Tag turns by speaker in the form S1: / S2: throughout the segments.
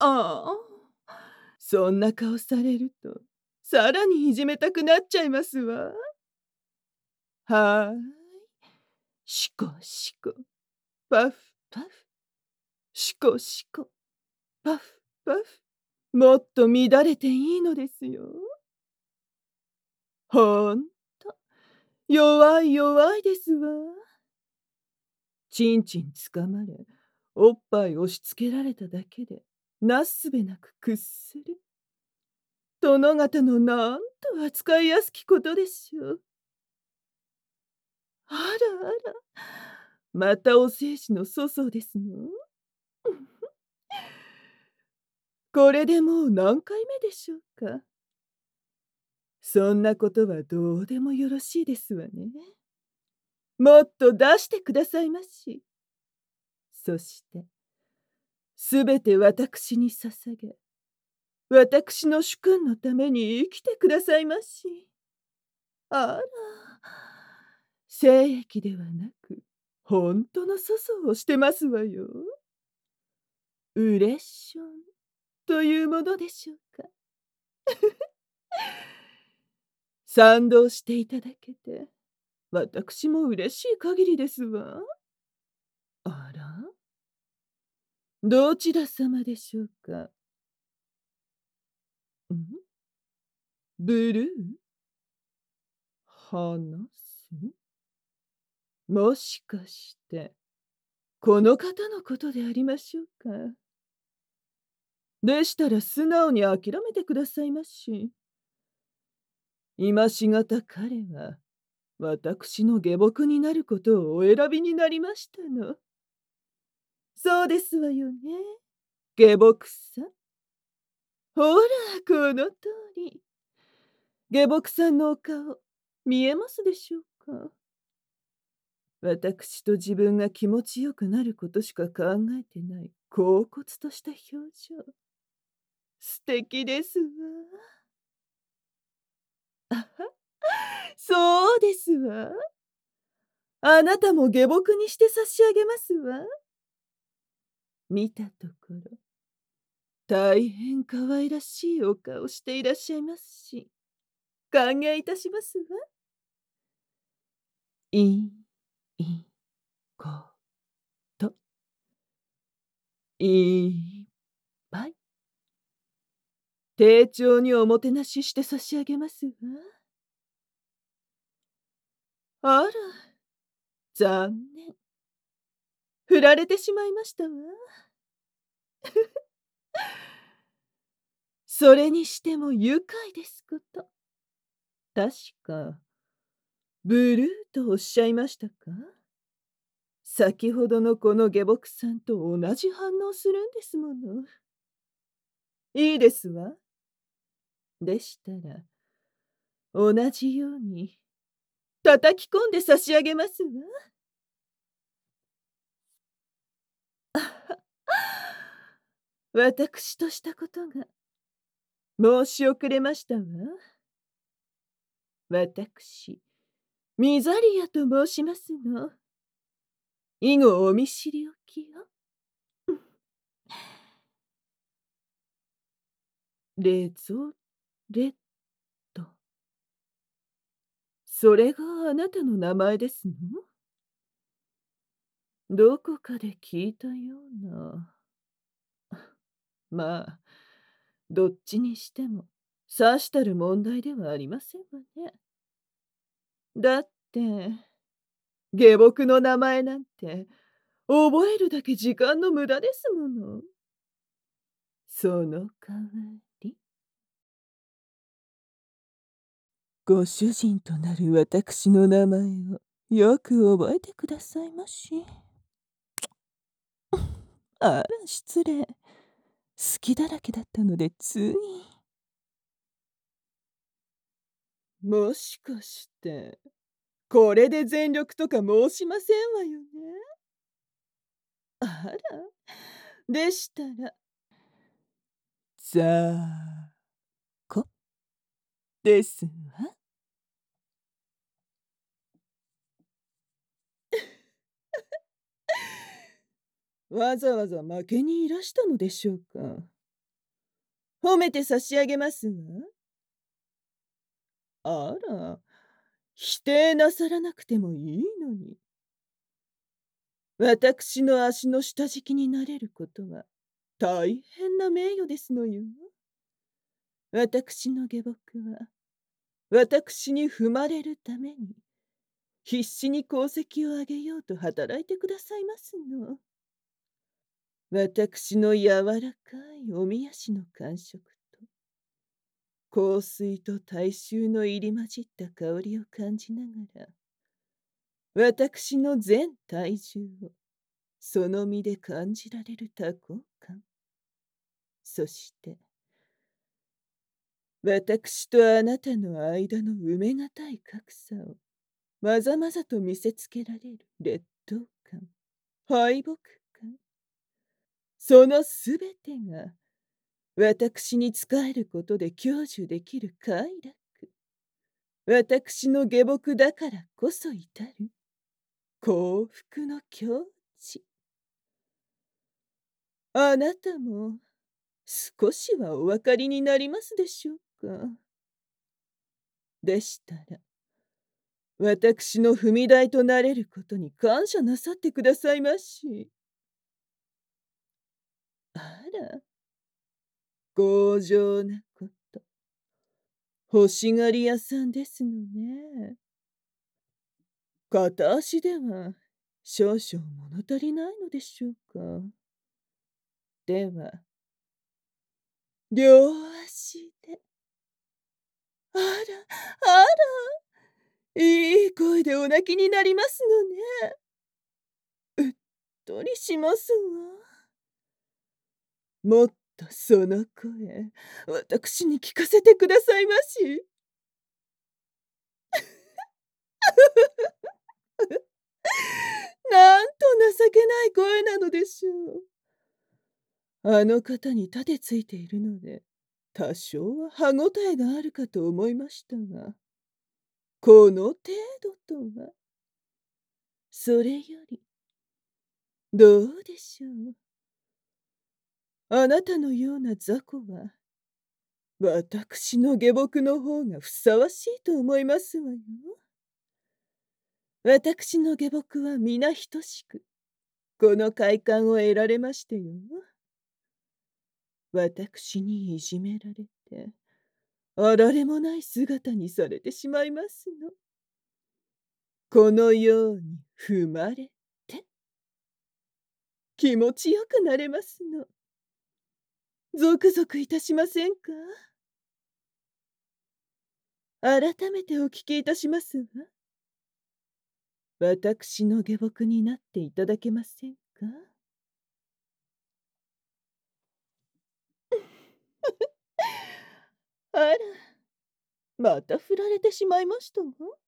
S1: ああ、そんな顔されると、さらにいじめたくなっちゃいますわ。はーい。シコシコ、パフパフ、シコシコ、パフパフ。もっと乱れていいのですよ。ほんと、弱い弱いですわ。ちんちんつかまれ、おっぱい押しつけられただけで、なすすべなくくっする。殿方のなんと扱いやすきことでしょう。あらあら、またお精子の粗相ですの？これでもう何回目でしょうか。そんなことはどうでもよろしいですわね。もっと出してくださいまし。そして、すべて私に捧げ、私の主君のために生きてくださいまし。あら、精液ではなく、本当の粗相をしてますわよ。ウレッションというものでしょうか。賛同していただけて、私も嬉しい限りですわ。あら、どちら様でしょうか。ん、ブルー、話す、もしかして、この方のことでありましょうか。でしたら素直に諦めてくださいまし。今しがた彼は、私の下僕になることをお選びになりましたの。そうですわよね。下僕さん。ほら、この通り。下僕さんのお顔、見えますでしょうか。私と自分が気持ちよくなることしか考えてない、恍惚とした表情。素敵ですわ。あは、そうですわ。あなたも下僕にして差し上げますわ。見たところ、大変可愛らしいお顔していらっしゃいますし、歓迎いたしますわ。いいこと、いっぱい、丁重におもてなしして差し上げますわ。あら、残念。振られてしまいましたわ。それにしても愉快ですこと。確か、ブルーとおっしゃいましたか。先ほどのこの下僕さんと同じ反応するんですもの。いいですわ。でしたら、同じように叩き込んで差し上げますわ。私としたことが申し遅れましたわ。私、ミザリアと申しますの。以後お見知りおきよ。レゾレット。それがあなたの名前ですの？どこかで聞いたような。まあ、どっちにしても、さしたる問題ではありませんわね。だって、下僕の名前なんて、覚えるだけ時間の無駄ですもの。その代わり、ご主人となる私の名前をよく覚えてくださいまし。あら、失礼。好きだらけだったのでつい。もしかして、これで全力とか申しませんわよね。あら、でしたら、ざこですわ。わざわざ負けにいらしたのでしょうか。 褒めて差し上げますわ。あら、否定なさらなくてもいいのに。私の足の下敷きになれることは大変な名誉ですのよ。私の下僕は私に踏まれるために必死に功績を上げようと働いてくださいますの。私の柔らかいおみ足の感触と香水と大衆の入り混じった香りを感じながら私の全体重をその身で感じられる多幸感。そして私とあなたの間の埋めがたい格差をまざまざと見せつけられる劣等感、敗北感、そのすべてが私に仕えることで享受できる快楽。私の下僕だからこそ至る幸福の境地。あなたも少しはお分かりになりますでしょうか。でしたら、私の踏み台となれることに感謝なさってくださいまし。あら、強情なこと。欲しがり屋さんですのね。片足では少々物足りないのでしょうか。では、両足で。あら、あら、いい声でお泣きになりますのね。うっとりしますわ。もっとその声、私に聞かせてくださいまし。なんと情けない声なのでしょう。あの方に盾ついているので、多少は歯ごたえがあるかと思いましたが、この程度とは。それより、どうでしょう。あなたのような雑魚は、私の下僕の方がふさわしいと思いますわよ。私の下僕は皆等しく、この快感を得られましてよ。私にいじめられて、あられもない姿にされてしまいますの。このように踏まれて、気持ちよくなれますの。ゾクゾクいたしませんか。改めてお聞きいたしますわ。私の下僕になっていただけませんか。あら、また振られてしまいましたわ。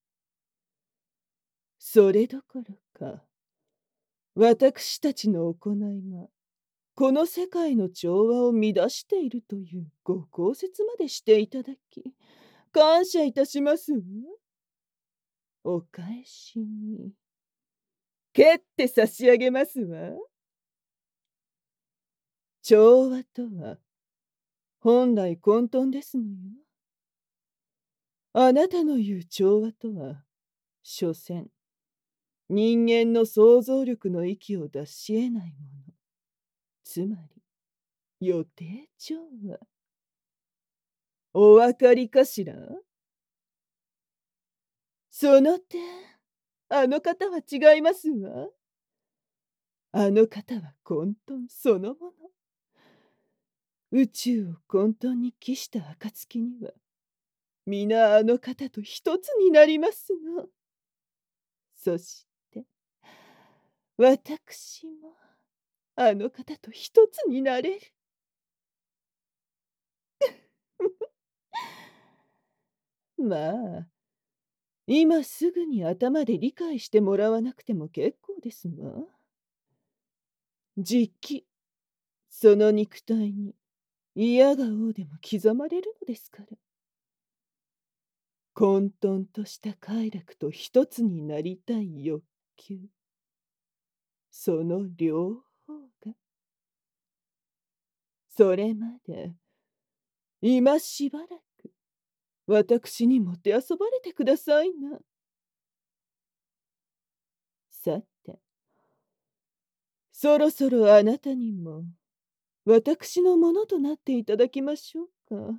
S1: それどころか、私たちの行いが、この世界の調和を乱しているというご考説までしていただき、感謝いたしますわ。お返しに、蹴って差し上げますわ。調和とは、本来混沌ですのよ。あなたの言う調和とは、所詮、人間の想像力の域を出し得ないもの。つまり、予定調和。お分かりかしら。その点、あの方は違いますわ。あの方は混沌そのもの。宇宙を混沌に帰した暁には、皆あの方と一つになりますの。そして、私も、あの方と一つになれる。まあ、今すぐに頭で理解してもらわなくても結構ですわ。じき、その肉体に、嫌がおうでも刻まれるのですから。混沌とした快楽と一つになりたい欲求。その両方が。それまで、 今しばらく私にもてあそばれてくださいな。さて、そろそろあなたにも私のものとなっていただきましょうか。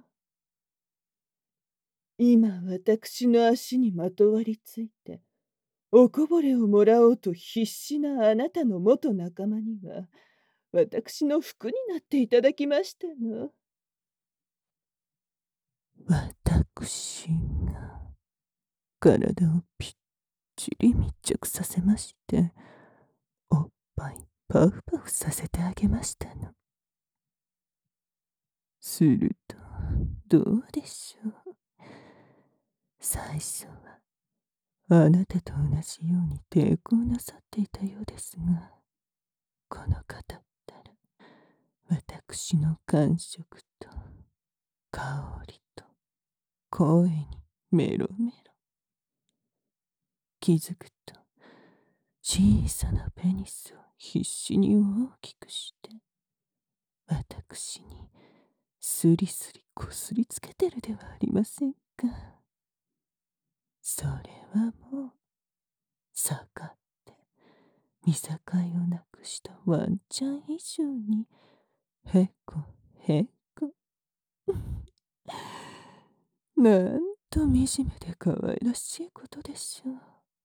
S1: 今私の足にまとわりついておこぼれをもらおうと必死なあなたの元仲間には私の服になっていただきましたの。私が体をぴっちり密着させまして、おっぱいパフパフさせてあげましたの。すると、どうでしょう。最初は、あなたと同じように抵抗なさっていたようですが、この方ったら、私の感触と、香りと、声にメロメロ。気づくと、小さなペニスを必死に大きくして、私にスリスリこすりつけてるではありませんか。それはもう、盛って見境をなくしたワンちゃん以上に、へこへこ。なんと惨めで可愛らしいことでしょう。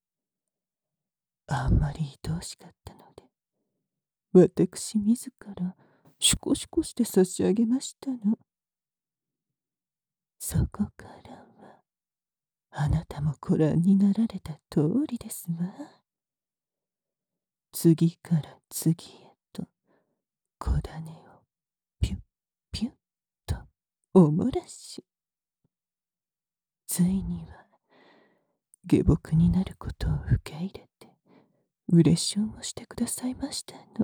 S1: あんまり愛おしかったので、私自らシュコシュコして差し上げましたの。そこからは、あなたもご覧になられた通りですわ。次から次へと小種をピュッピュッとおもらし、ついには下僕になることを受け入れて嬉しょうもしてくださいましたの。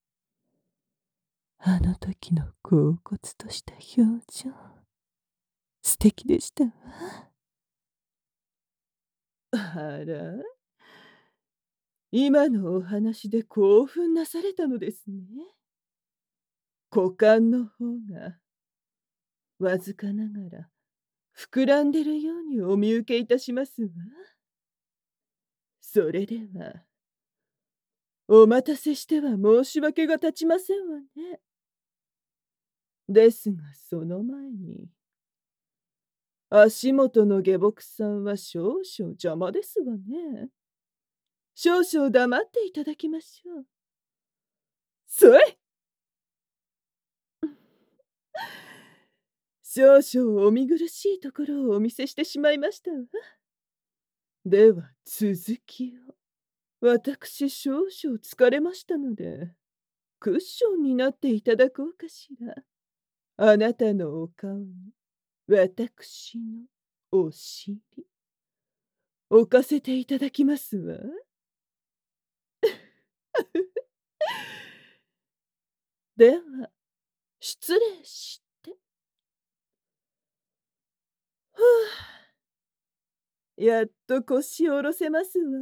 S1: あの時の恍惚とした表情、素敵でしたわ。あら、今のお話で興奮なされたのですね。股間の方がわずかながら膨らんでるようにお見受けいたしますわ。それでは、お待たせしては申し訳が立ちませんわね。ですがその前に、足元の下僕さんは少々邪魔ですわね。少々黙っていただきましょう。そい少々お見苦しいところをお見せしてしまいましたわ。では続きを。私少々疲れましたので、クッションになっていただこうかしら。あなたのお顔に、私のお尻、置かせていただきますわ。では、失礼して。ふやっと腰を下ろせますわ。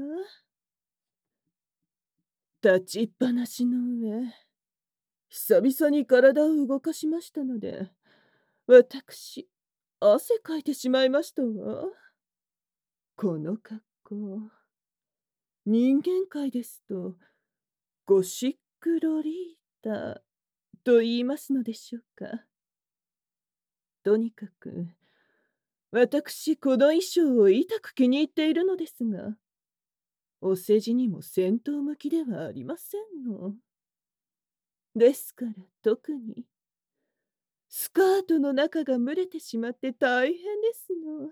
S1: 立ちっぱなしの上、久々に体を動かしましたので、私、汗かいてしまいましたわ。この格好、人間界ですと、ゴシックロリータと言いますのでしょうか。とにかく、私、この衣装を痛く気に入っているのですが、お世辞にも戦闘向きではありませんの。ですから特に、スカートの中が蒸れてしまって大変ですの。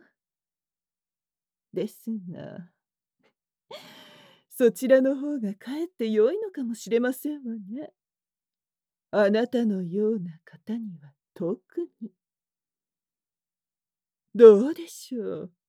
S1: ですが、そちらの方がかえって良いのかもしれませんわね。あなたのような方には特に。どうでしょう。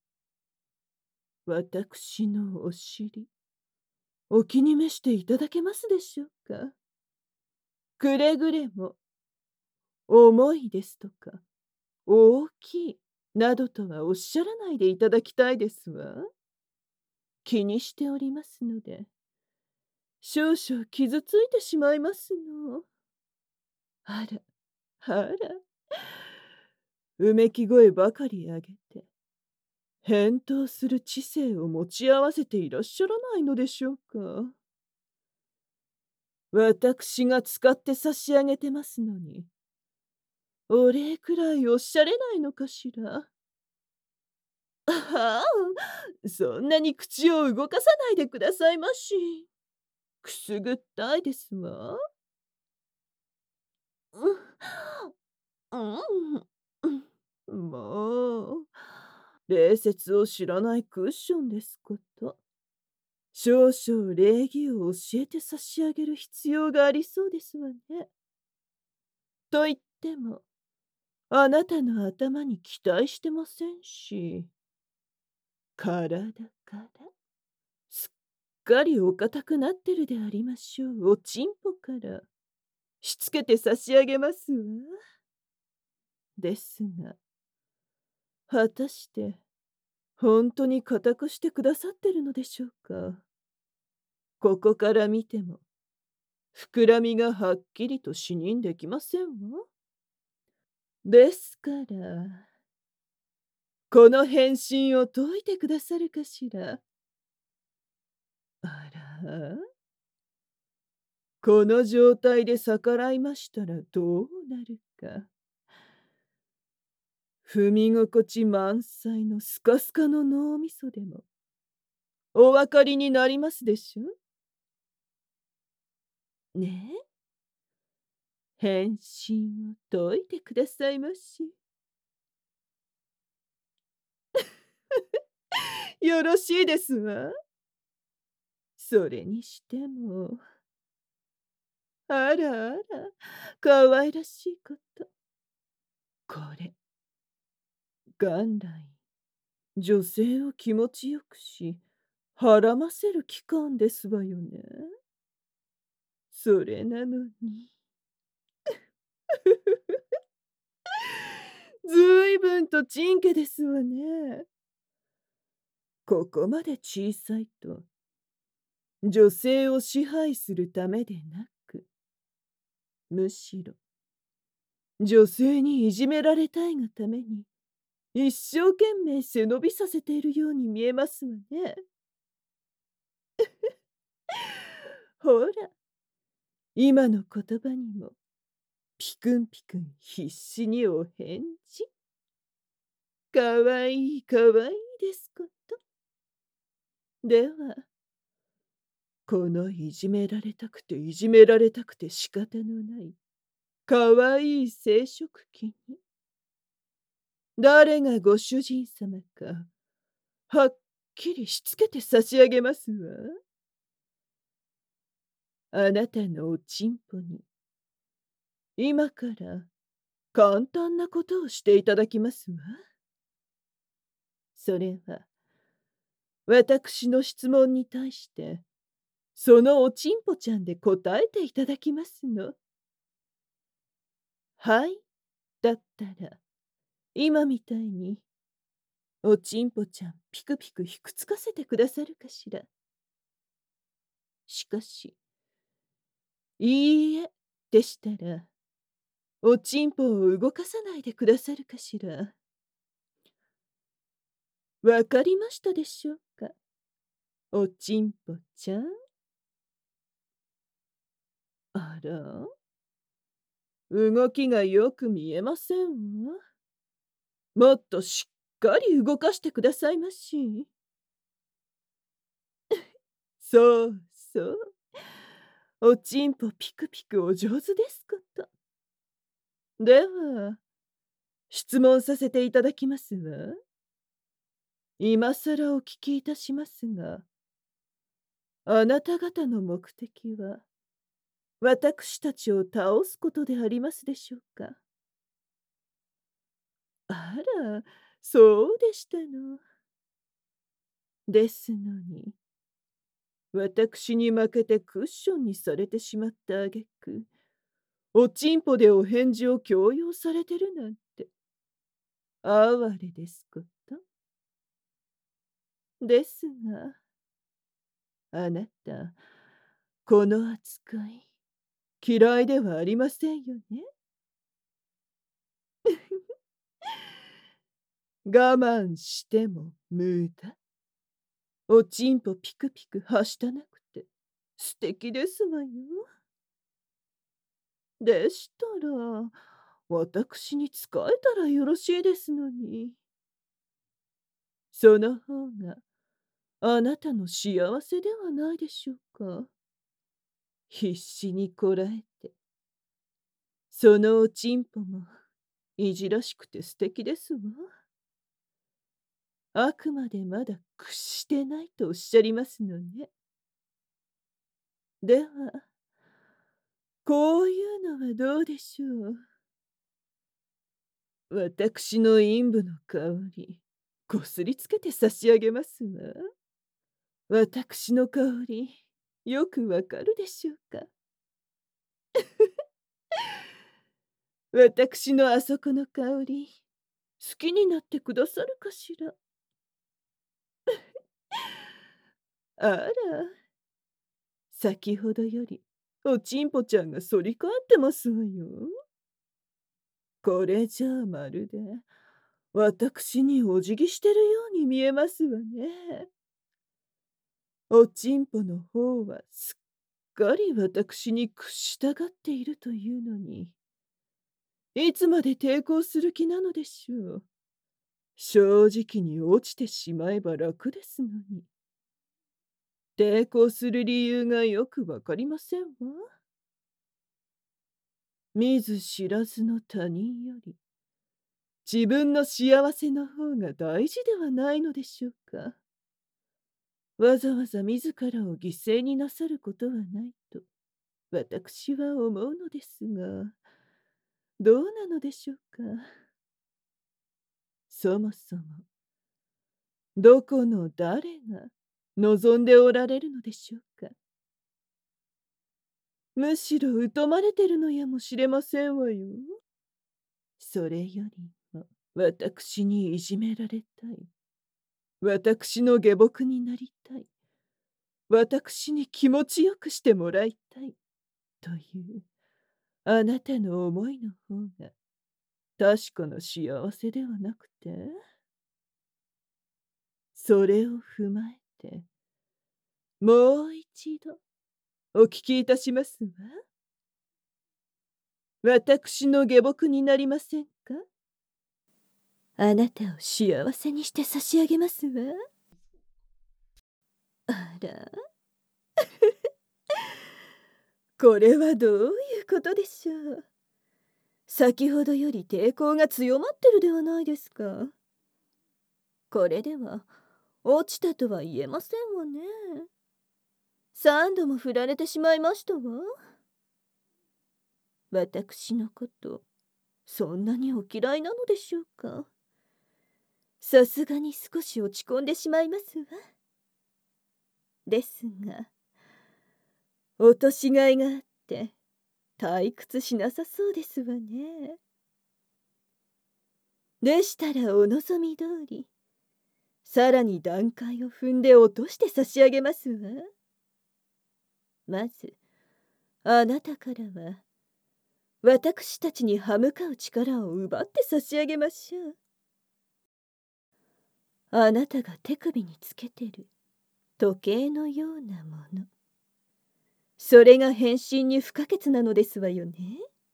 S1: 私のお尻、お気に召していただけますでしょうか。くれぐれも、重いですとか、大きいなどとはおっしゃらないでいただきたいですわ。気にしておりますので、少々傷ついてしまいますの。あら、あら、 うめき声ばかり上げて、返答する知性を持ち合わせていらっしゃらないのでしょうか。私が使って差し上げてますのに、お礼くらいおっしゃれないのかしら。ああ、そんなに口を動かさないでくださいまし。くすぐったいですわ。うん、もう、礼節を知らないクッションですこと。少々礼儀を教えて差し上げる必要がありそうですわね。と言っても、あなたの頭に期待してませんし、体から、すっかりお堅くなってるでありましょう。おちんぽから、しつけて差し上げますわ。ですが、果たして、本当に固くしてくださってるのでしょうか。ここから見ても、膨らみがはっきりと視認できませんわ。ですから、この返信を解いてくださるかしら。あら、この状態で逆らいましたらどうなるか。踏み心地満載のスカスカの脳みそでもお分かりになりますでしょねえ。返信を解いてくださいまし。よろしいですわ。それにしても、あらあら、かわいらしいこと。これ、元来、女性を気持ちよくし、はらませる期間ですわよね。それなのに。ずいぶんとちんけですわね。ここまで小さいと、女性を支配するためでなく、むしろ、女性にいじめられたいがために、一生懸命背伸びさせているように見えますわね。ほら、今の言葉にも、ピクンピクン必死にお返事。かわいいかわいいですこと。では、このいじめられたくていじめられたくて仕方のない、かわいい生殖器に、誰がご主人様か、はっきりしつけて差し上げますわ。あなたのおちんぽに、今から簡単なことをしていただきますわ。それは、私の質問に対して、そのおちんぽちゃんで答えていただきますの。はい、だったら、今みたいに、おちんぽちゃんピクピクひくつかせてくださるかしら。しかし、いいえ、でしたら、おちんぽを動かさないでくださるかしら。わかりましたでしょうか、おちんぽちゃん。あら、動きがよく見えませんわ。もっとしっかり動かしてくださいまし。そうそう。おちんぽピクピクお上手ですこと。では、質問させていただきますわ。今さらお聞きいたしますが、あなた方の目的は、私たちを倒すことでありますでしょうか。あら、そうでしたの。ですのに、私に負けてクッションにされてしまったあげく、おちんぽでお返事を強要されてるなんて、哀れですこと。ですが、あなた、この扱い、嫌いではありませんよね。 我慢しても無駄。おちんぽピクピクはしたなくて素敵ですわよ。でしたら、私に仕えたらよろしいですのに。その方があなたの幸せではないでしょうか。必死にこらえて、そのおちんぽもいじらしくて素敵ですわ。あくまでまだ屈してないとおっしゃりますのね。では、こういうのはどうでしょう。私の陰部の香り、こすりつけて差し上げますわ。私の香り、よくわかるでしょうか。私のあそこの香り、好きになってくださるかしら。あら、先ほどより、おちんぽちゃんが反り返ってますわよ。これじゃあまるで、私にお辞儀してるように見えますわね。おちんぽの方はすっかり私に屈したがっているというのに、いつまで抵抗する気なのでしょう。正直に落ちてしまえば楽ですのに。抵抗する理由がよくわかりませんわ。見ず知らずの他人より、自分の幸せの方が大事ではないのでしょうか。わざわざ自らを犠牲になさることはないと、私は思うのですが、どうなのでしょうか。そもそも、どこの誰が望んでおられるのでしょうか。むしろ疎まれてるのやもしれませんわよ。それよりも、私にいじめられたい。私の下僕になりたい。私に気持ちよくしてもらいたい。という、あなたの思いの方が、確かな幸せではなくて、それを踏まえて、もう一度、お聞きいたしますわ。私の下僕になりませんか。あなたを幸せにして差し上げますわ。あら、これはどういうことでしょう。先ほどより抵抗が強まってるではないですか。これでは落ちたとは言えませんわね。3度も振られてしまいましたわ。私のことそんなにお嫌いなのでしょうか。さすがに少し落ち込んでしまいますわ。ですが、落としがいがあって退屈しなさそうですわね。でしたらお望み通り、さらに段階を踏んで落として差し上げますわ。まず、あなたからは、私たちに歯向かう力を奪って差し上げましょう。あなたが手首につけてる時計のようなもの。それが変身に不可欠なのですわよね。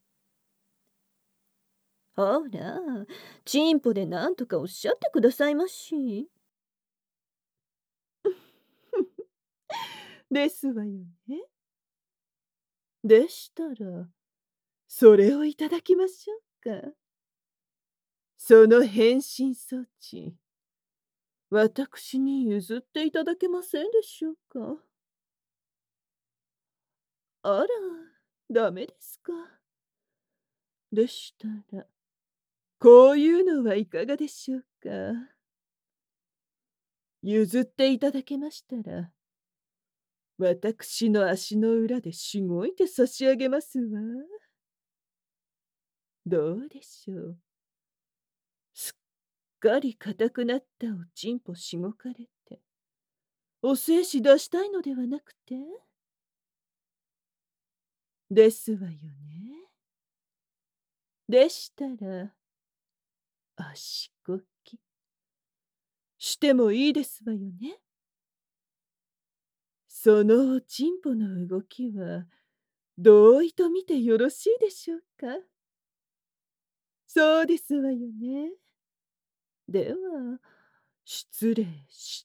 S1: ほら、チンポで何とかおっしゃってくださいまし。ですわよね。でしたら、それをいただきましょうか。その変身装置、私に譲っていただけませんでしょうか。あら、ダメですか。でしたら、こういうのはいかがでしょうか。譲っていただけましたら、私の足の裏でしごいて差し上げますわ。どうでしょう。すっかり硬くなったおちんぽしごかれて、お精子出したいのではなくて。ですわよね。でしたら、足こき。 してもいいですわよね。そのおちんぽの動きは、同意と見てよろしいでしょうか。そうですわよね。では、失礼して。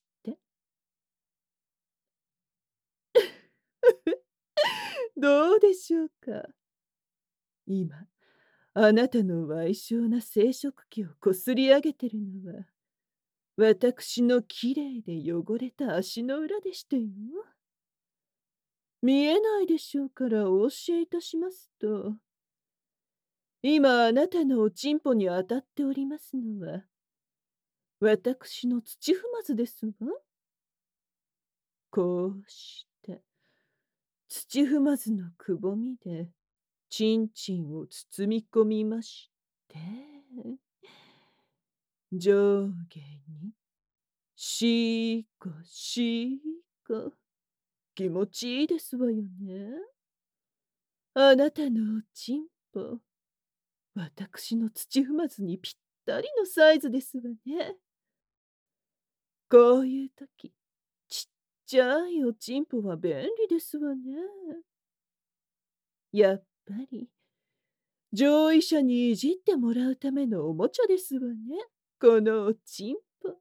S1: どうでしょうか。今、あなたの矮小な生殖器をこすり上げてるのは、私のきれいで汚れた足の裏でしたよ。見えないでしょうからお教えいたしますと、今あなたのおちんぽに当たっておりますのは、私の土踏まずですわ。こうして、土踏まずのくぼみで、ちんちんを包み込みまして、上下に、しーこしーこ。気持ちいいですわよね。あなたのおちんぽ、私の土踏まずにぴったりのサイズですわね。こういう時、ちっちゃいおちんぽは便利ですわね。やっぱり、上位者にいじってもらうためのおもちゃですわね。このおちんぽ。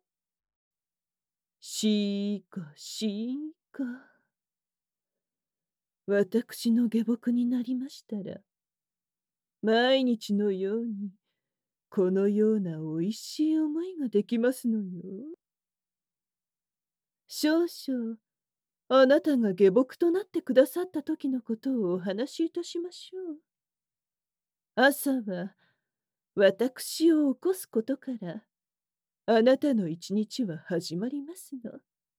S1: しーこしーこ。私の下僕になりましたら、毎日のように、このようなおいしい思いができますのよ。少々、あなたが下僕となってくださった時のことをお話しいたしましょう。朝は、私を起こすことから、あなたの一日は始まりますの。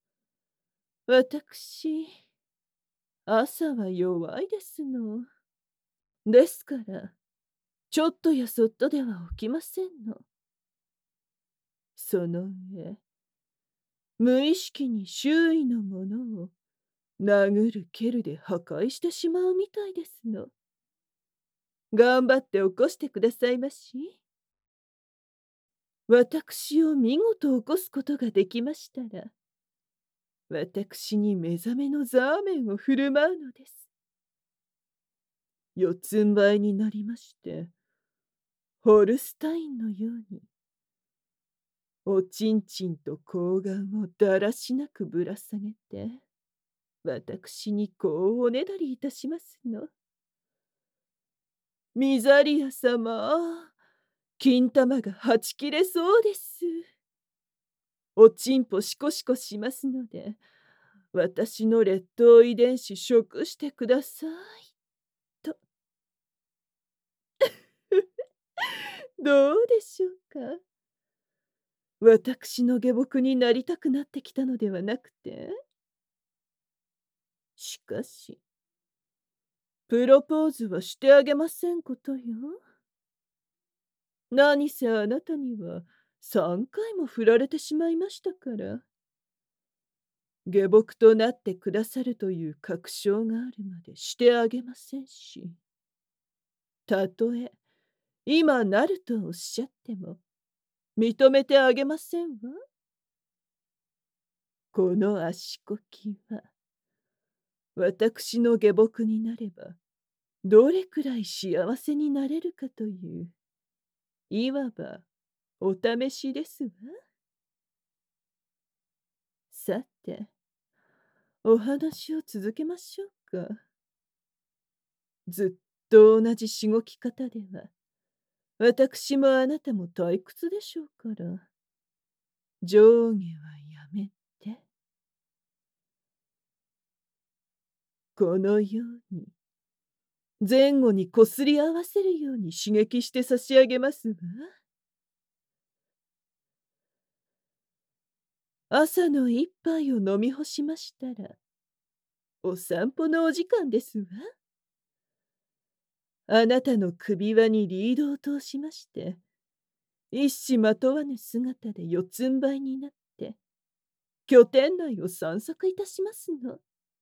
S1: 私、朝は弱いですの。ですから、ちょっとやそっとでは起きませんの。その上、無意識に周囲のものを殴る蹴るで破壊してしまうみたいですの。頑張って起こしてくださいまし。私を見事起こすことができましたら、私に目覚めのザーメンを振る舞うのです。四つん這いになりまして、ホルスタインのように、おちんちんと睾丸をだらしなくぶら下げて、私にこうおねだりいたしますの。ミザリア様、金玉がはち切れそうです。おちんぽしこしこしますので、私の劣等遺伝子食してください。と。どうでしょうか。私の下僕になりたくなってきたのではなくて。しかし、プロポーズはしてあげませんことよ。何せあなたには3回も振られてしまいましたから。下僕となってくださるという確証があるまでしてあげませんし。たとえ、今なるとおっしゃっても、認めてあげませんわ。この足こきは、私の下僕になれば、どれくらい幸せになれるかという、いわばお試しですわ。さて、お話を続けましょうか。ずっと同じしごき方では、私もあなたも退屈でしょうから、上下はやめて、このように、前後にこすり合わせるように刺激して差し上げますわ。朝の一杯を飲み干しましたら、お散歩のお時間ですわ。あなたの首輪にリードを通しまして、一糸まとわぬ姿で四つん這いになって、拠点内を散策いたしますの。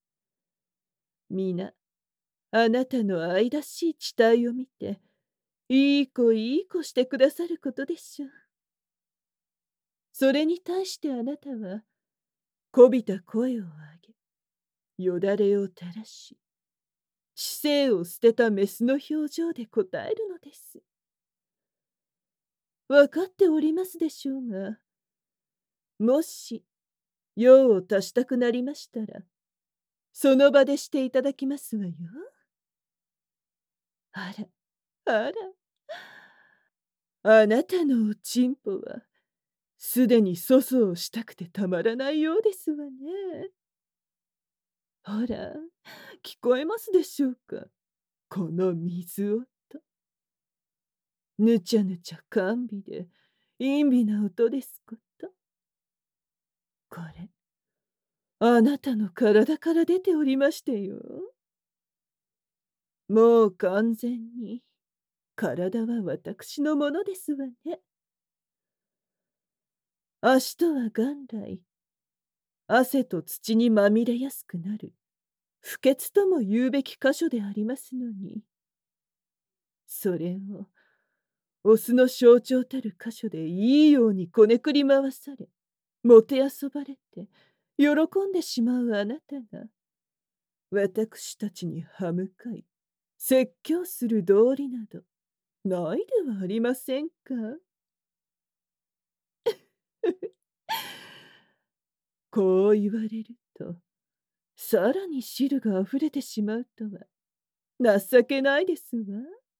S1: 皆、あなたの愛らしい地帯を見て、いい子いい子してくださることでしょう。 それに対してあなたは、こびた声を上げ、よだれを垂らし、知性を捨てたメスの表情で答えるのです。わかっておりますでしょうが、もし、用を足したくなりましたら、その場でしていただきますわよ。あら、あら、あなたのおちんぽは、すでに粗相をしたくてたまらないようですわね。ほら、聞こえますでしょうか、この水音。ぬちゃぬちゃ甘美で、陰微な音ですこと。これ、あなたの体から出ておりましてよ。もう完全に、体は私のものですわね。足とは元来、汗と土にまみれやすくなる、不潔とも言うべき箇所でありますのに、それを、オスの象徴たる箇所でいいようにこねくり回され、もてあそばれて、喜んでしまうあなたが、私たちに歯向かい、説教する道理など、ないではありませんか。こう言われると、さらに汁があふれてしまうとは、情けないですわ。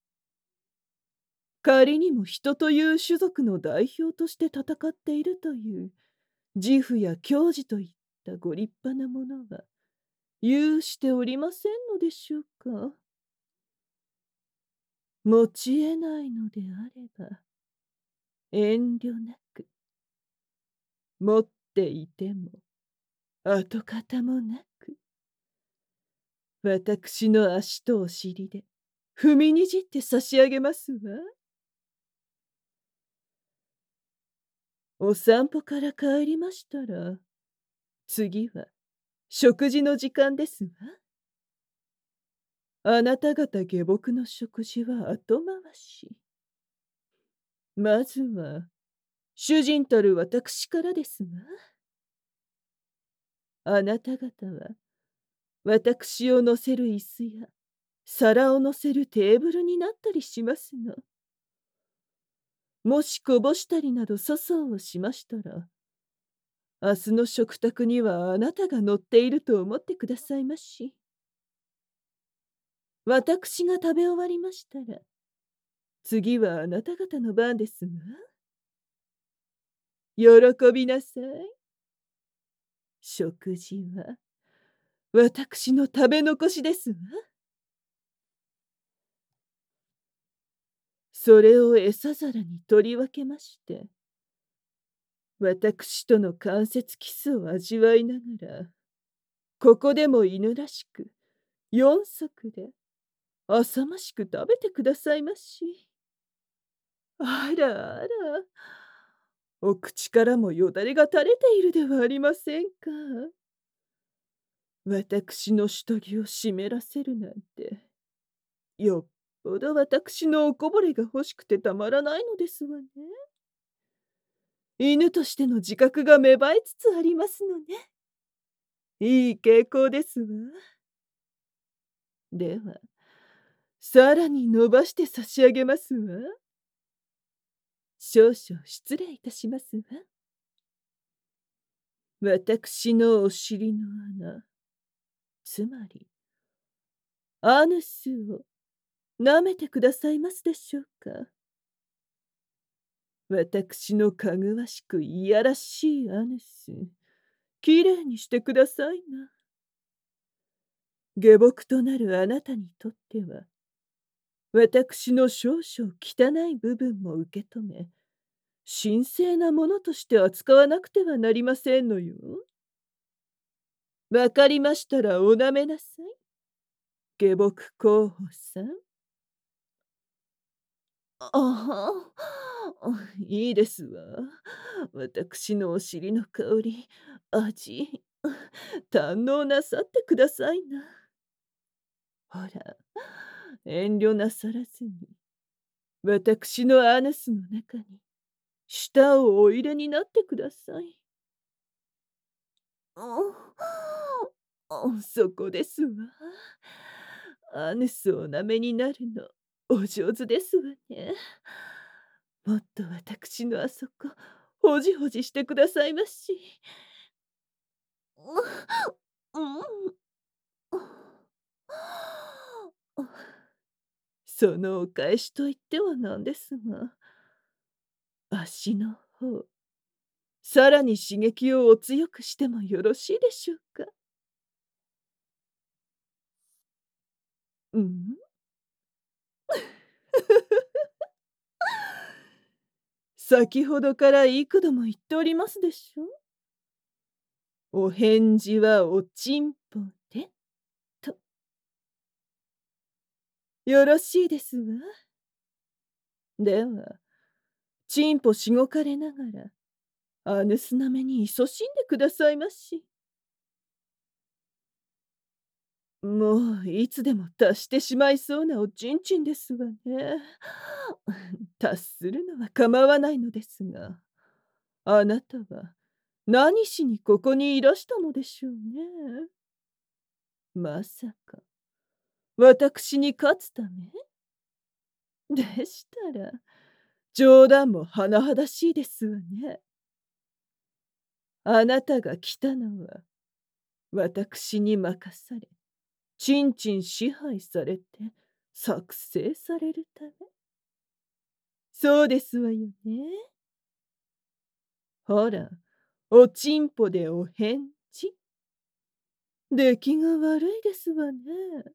S1: 仮にも人という種族の代表として戦っているという自負や矜持といったご立派なものは有しておりませんのでしょうか。持ち得ないのであれば遠慮なく、持っていても跡形もなく、私の足とお尻で踏みにじって差し上げますわ。お散歩から帰りましたら、次は食事の時間ですわ。あなた方下僕の食事は後回し。まずは、主人たる私からですわ。あなた方は、私を乗せる椅子や、皿を乗せるテーブルになったりしますの。もしこぼしたりなど粗相をしましたら、明日の食卓にはあなたが乗っていると思ってくださいまし。私が食べ終わりましたら、次はあなた方の番ですわ。喜びなさい。食事は私の食べ残しですわ。それを餌皿に取り分けまして、私との関節キスを味わいながら、ここでも犬らしく、四足で、浅ましく食べてくださいまし。あらあら、お口からもよだれが垂れているではありませんか。私の下着を湿らせるなんて、よっぽど私のおこぼれが欲しくてたまらないのですわね。犬としての自覚が芽生えつつありますのね。いい傾向ですわ。では、さらに伸ばして差し上げますわ。少々失礼いたしますわ。私のお尻の穴、つまり、アヌスを舐めてくださいますでしょうか。私のかぐわしくいやらしいアヌス、きれいにしてくださいな。下僕となるあなたにとっては、私の少々汚い部分も受け止め、神聖なものとして扱わなくてはなりませんのよ。わかりましたらおなめなさい。下僕候補さん。ああ、いいですわ。私のお尻の香り、味、堪能なさってくださいな。ほら、遠慮なさらずに、私のアナスの中に舌をお入れになってください。そこですわ。アヌスをなめになるの、お上手ですわね。もっと私のあそこ、ほじほじしてくださいまし。そのお返しといってはなんですが、足の方、さらに刺激をお強くしてもよろしいでしょうか。うん。先ほどから幾度も言っておりますでしょ。お返事はおちんぽで、と。よろしいですわ。では、ちんぽしごかれながら、アヌスなめに勤しんでくださいまし。もういつでも達してしまいそうなおちんちんですわね。達するのは構わないのですが、あなたは何しにここにいらしたのでしょうね。まさか、私に勝つためでしたら、冗談も甚だしいですわね。あなたが来たのは、私に任され、ちんちん支配されて、作成されるため。そうですわよね。ほら、おちんぽでお返事。出来が悪いですわね。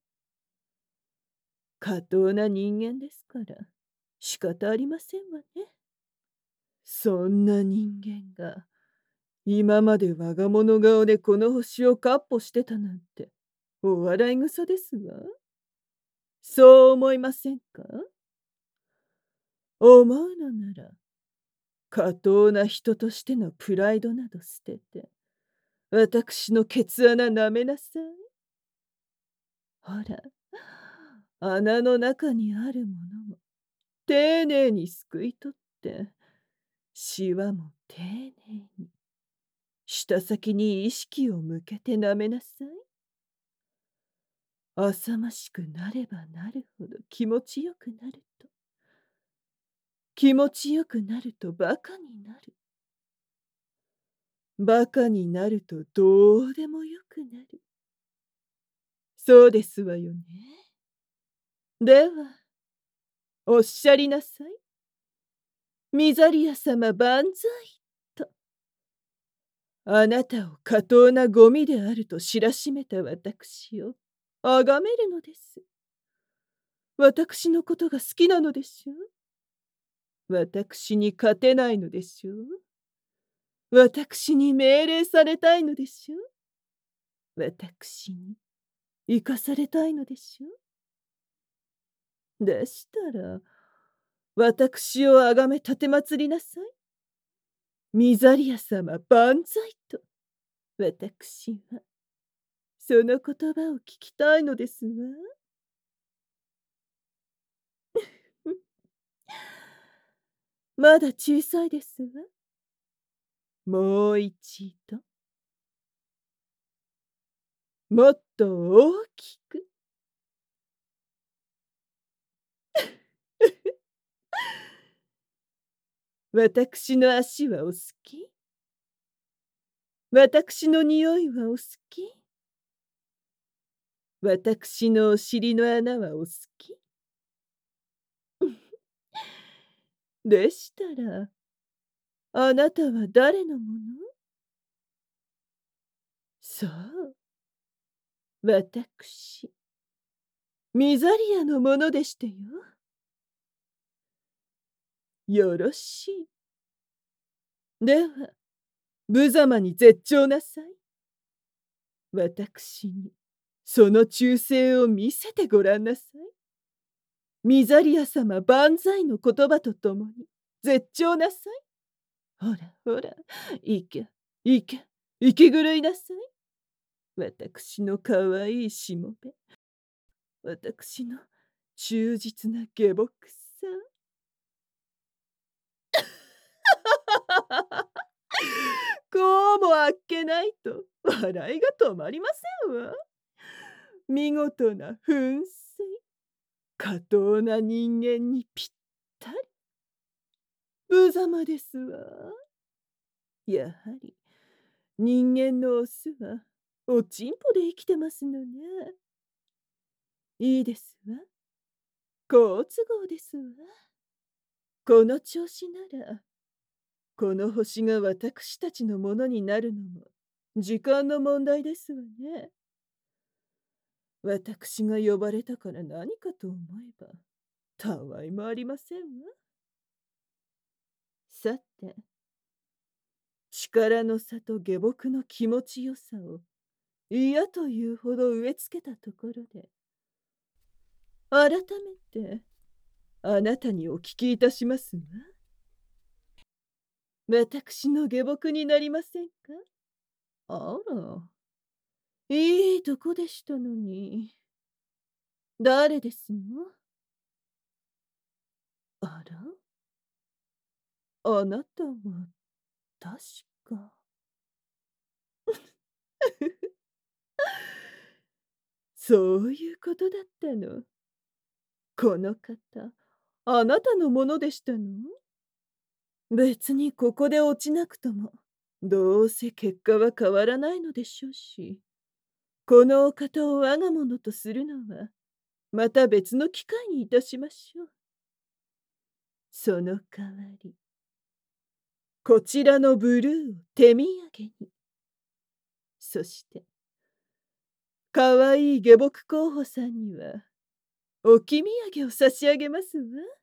S1: 過当な人間ですから、仕方ありませんわね。そんな人間が、今まで我が物顔でこの星をかっ歩してたなんて、お笑い草ですわ。そう思いませんか。思うのなら、過当な人としてのプライドなど捨てて、私のケツ穴舐めなさい。ほら、穴の中にあるものも、丁寧にすくい取って、シワも丁寧に、舌先に意識を向けて舐めなさい。浅ましくなればなるほど気持ちよくなると。気持ちよくなるとバカになる。バカになるとどうでもよくなる。そうですわよね。では、おっしゃりなさい。ミザリア様万歳と。あなたを過当なゴミであると知らしめた私を崇めるのです。私のことが好きなのでしょう。私に勝てないのでしょう。私に命令されたいのでしょう。私に生かされたいのでしょう。でしたら、私をあがめ奉りなさい。ミザリア様万歳と。私は、その言葉を聞きたいのですわ。まだ小さいですわ。もう一度。もっと大きく。私の足はお好き？私の匂いはお好き？私のお尻の穴はお好き？でしたら、あなたは誰のもの？そう、私、ミザリアのものでしてよ。よろしい。では、無様に絶頂なさい。私に、その忠誠を見せてごらんなさい。ミザリア様万歳の言葉とともに、絶頂なさい。ほらほら、いけ、いけ、いきぐるいなさい。私のかわいいしもべ。私の忠実な下僕さん。 こうもあっけないと笑いが止まりませんわ。見事な噴水、下等な人間にぴったり。無様ですわ。やはり人間のオスはおちんぽで生きてますのね。いいですわ。好都合ですわ。この調子なら、この星が私たちのものになるのも時間の問題ですわね。私が呼ばれたから何かと思えば、たわいもありませんわ。さて、力の差と下僕の気持ちよさを嫌というほど植え付けたところで、改めてあなたにお聞きいたしますわ。私の下僕になりませんか？あら、いいとこでしたのに。誰ですの？あら、あなたは確か。そういうことだったの。この方、あなたのものでしたの？別にここで落ちなくとも、どうせ結果は変わらないのでしょうし、このお方を我が物とするのは、また別の機会にいたしましょう。その代わり、こちらのブルーを手土産に。そして、かわいい下僕候補さんには、置き土産を差し上げますわ。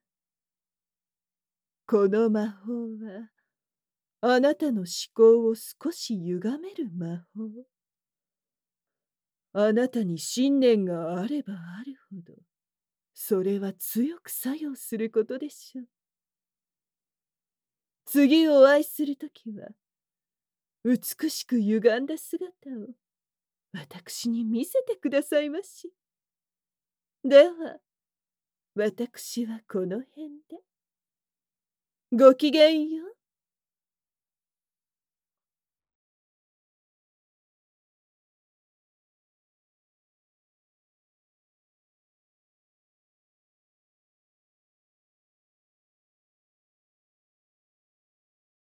S1: この魔法は、あなたの思考を少し歪める魔法。あなたに信念があればあるほど、それは強く作用することでしょう。次お会いするときは、美しく歪んだ姿を私に見せてくださいまし。では、私はこの辺で。ごきげんよう。